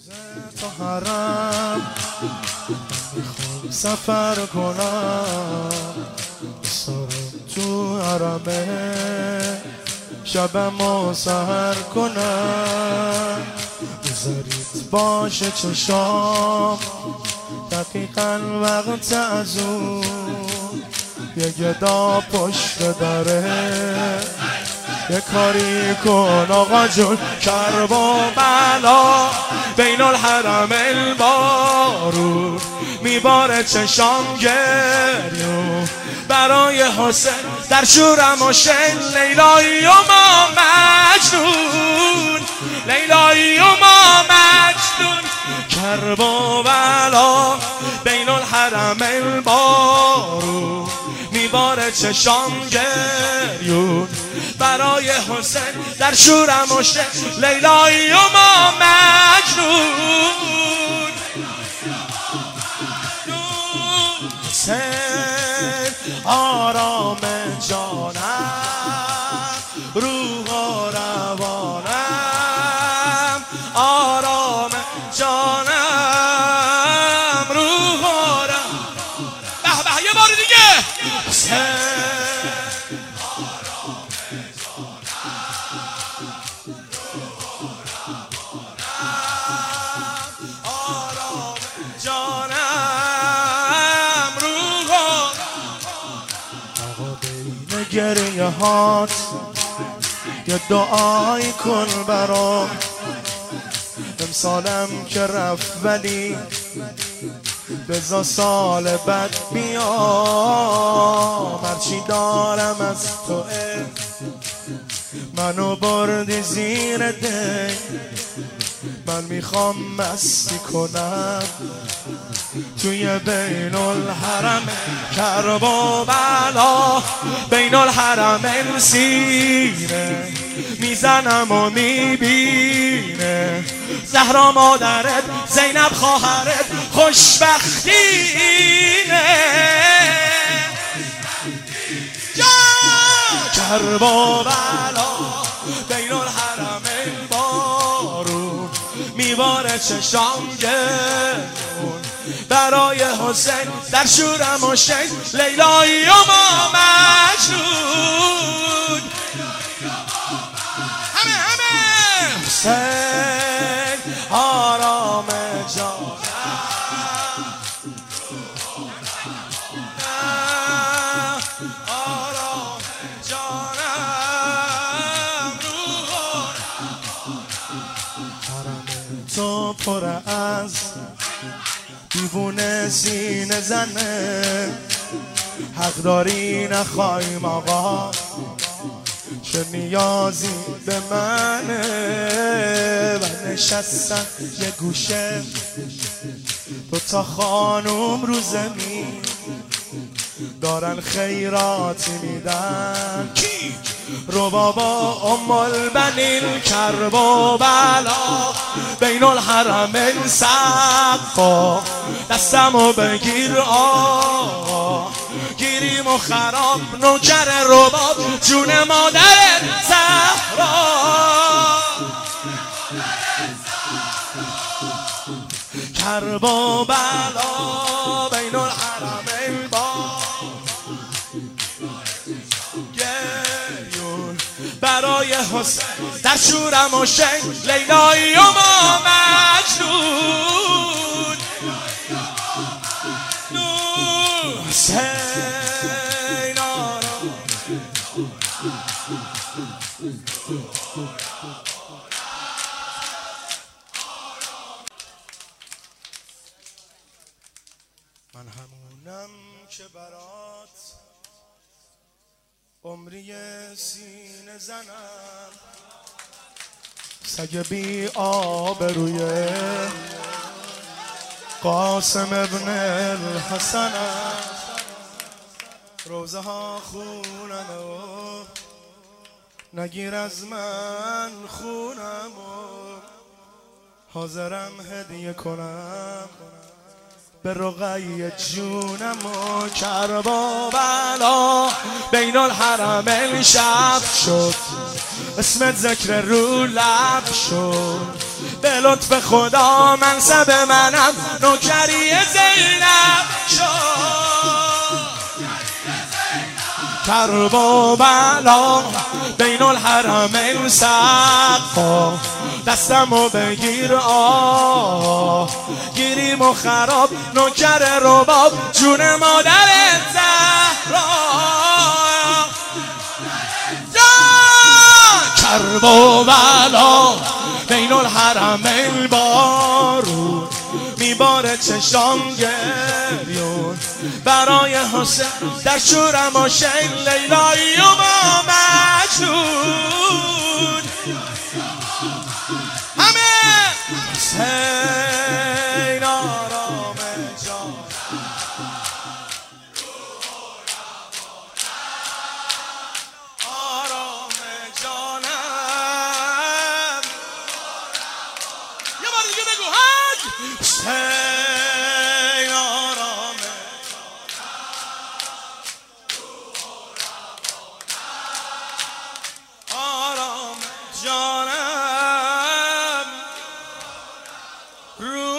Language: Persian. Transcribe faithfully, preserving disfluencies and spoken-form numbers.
تو حرم میخوام سفر کنم، سرم تو حرمه شبمو سحر کنم. بذارید باشه چشام دقیقا وقت از اون، یه گدا پشت داره یه کاری کن آقا جون. کرب و بلا بین الحرم البارون، میباره چشام گریون برای حسین در شورم و شن. لیلایی و ما مجنون، لیلایی و ما مجنون. کرب و بلا بین الحرم البارون، میباره چشام گریون برای حسین در شورم و شن. لیلایی و ما مجنون. حسین آرام جانم، روح و روانم، آرام جانم، روح و روانم. به به یه بار دیگه. حسین گریه هات یه دعایی کن برام، امسالم که رفت ولی بزا سال بد بیام. هرچی دارم از توه منو بردی زیر دی، من میخوام مستی کنم توی بین الحرم. کرب و بلا بین الحرم سینه میزنم و میبینه. زهرا مادرت، زینب خواهرت، خوشبختینه. کرب و بلا بین الحرم البارون، میباره چشام گریون برای حسین در شورم و شن. لیلایی و ما مجنون. همه همه. حسین آرام جانم، آرام جانم، روح حرم تو پر از دیوونه سینه زنه. حق داری نخوایم آقا، چه نیازی به منه. و نشستن یه گوشه دو تا خانوم رو زمین، دارن خیراتی میدن. کی؟ ربابا ام البنین. کرب و بلا بین الحرم سقا، دستمو بگیر آقا، گیریم و خراب نوکر رباب جون مادر زهرا. کرب و بلا بین الحرم گریون برای حسین در شورم و شن. لیلایی و ما مجنون. حسین آرام من همونم که برات عمری سینه زنم، سگ بی آبروی قاسم ابن الحسنم. روزه ها خونم و نگیر از من خونم و حاضرم هدیه کنم به رقی جونم. و کرب و بلا بین الحرم شب شد، اسمت ذکر رو لب شد. به لطف خدا منصب منم نوکری زینب شد. کرب و بلا بین الحرمین سقا دستمو بگیر آه گیریم و خراب نوکر رباب جون مادر زهرا. کرب و بلا بین الحرمین بارون میباره چشام گریون برای حسین در شورم و شین لیلایی و با مجنون همه حسین آرام جان آرام جانم یه بار دیگه بگو حج حسین آرام آرام جانم رو